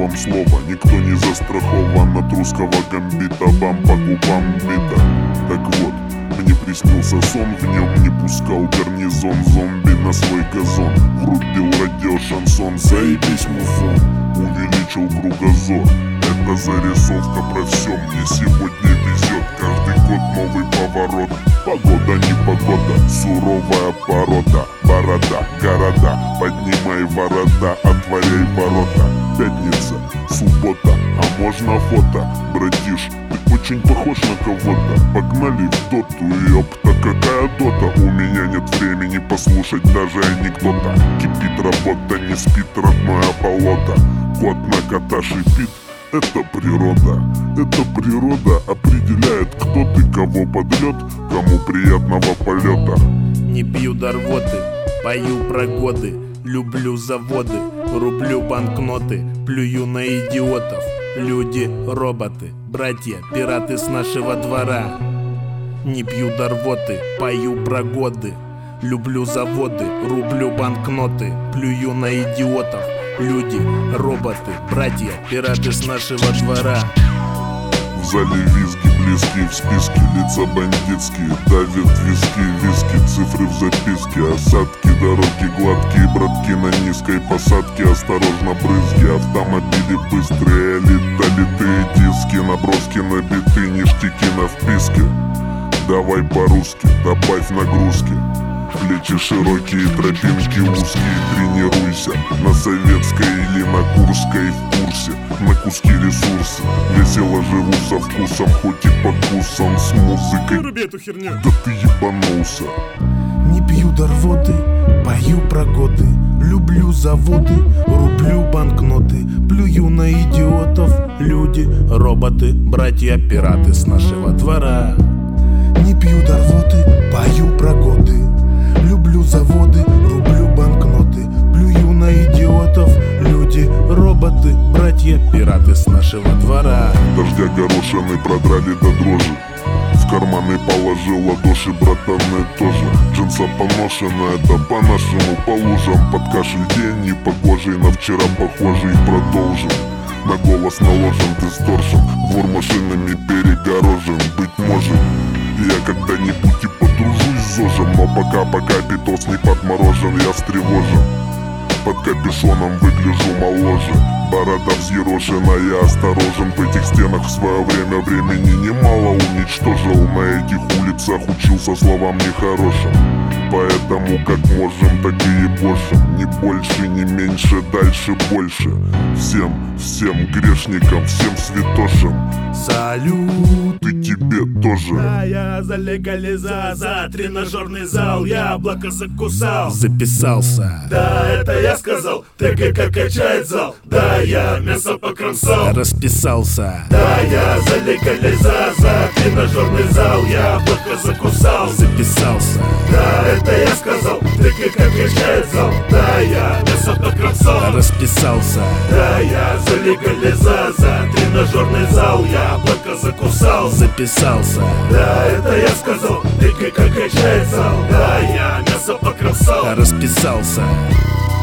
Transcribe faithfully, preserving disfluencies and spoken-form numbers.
вам слово, никто не застрахован от русского гамбита. Вам по губам бита. Так вот, мне приснился сон, в нем не пускал гарнизон зомби на свой газон. Врубил радио шансон, заебись музон, увеличил кругозор. Это зарисовка про все, мне сегодня везет. Каждый год новый поворот. Погода не погода, суровая порода. Борода, города, поднимай ворота, отворяй ворота. Пятница, суббота, а можно фото? Братиш, ты очень похож на кого-то. Погнали в доту, ёпта, какая дота. У меня нет времени послушать даже анекдота. Кипит работа, не спит родное болото. Кот на кота шипит. Это природа, это природа определяет, кто ты, кого подлет, кому приятного полета. Не пью до рвоты, пою про годы, люблю заводы, рублю банкноты, плюю на идиотов. Люди, роботы, братья, пираты с нашего двора. Не пью до рвоты, пою про годы, люблю заводы, рублю банкноты, плюю на идиотов. Люди, роботы, братья, пираты с нашего двора. В зале визги, близкие в списке, лица бандитские, давят виски, виски, цифры в записке. Осадки, дороги гладкие, братки на низкой посадке. Осторожно, брызги, автомобили быстрые, элита, литые диски, наброски на биты, ништяки на вписке. Давай по-русски, добавь нагрузки. Плечи широкие, тропинки узкие, тренируйся. На советской или на курской в курсе. На куски ресурсы, весело живу со вкусом, хоть и покусан с музыкой. Выруби эту херню. Да ты ебанулся. Не пью до рвоты, пою про годы, люблю заводы, рублю банкноты, плюю на идиотов. Люди, роботы, братья, пираты с нашего двора. Не пью до рвоты, пою про годы, люблю заводы, рублю банкноты, плюю на идиотов. Люди, роботы, братья, пираты с нашего двора. Дождя горошины продрали до дрожи, в карманы положил ладоши, братаны тоже. Джинса поношена, это по-нашему по лужам. Под кашель день не похожий на вчера похожий. Продолжим, на голос наложен дисторшн, двор машинами перегорожен. Быть может, я когда-нибудь и подружусь с ЗОЖем, но пока-пока питос не подморожен, я встревожен. Под капюшоном выгляжу моложе, борода взъерошена, я осторожен. В этих стенах в свое время времени немало уничтожил. На этих улицах учился словам нехорошим. Поэтому как можем, так и ебошим. Не больше, не меньше, дальше больше. Всем, всем грешникам, всем святошам салют, и тебе тоже. Да, я за легализацию, тренажерный зал, яблоко закусал. Записался. Да, это я сказал, ТГК качает зал. Да, я мясо покромсал. Расписался. Да, я за легализацию, тренажерный зал, яблоко закусал. Записался. Да, это я сказал, ТГК качает зал. Да, я мясо покромсал. Расписался. Да, я за легализацию, тренажерный зал, яблоко закусал. Записался. Да, это я сказал, ТГК качает зал. Да, я мясо покромсал. Расписался.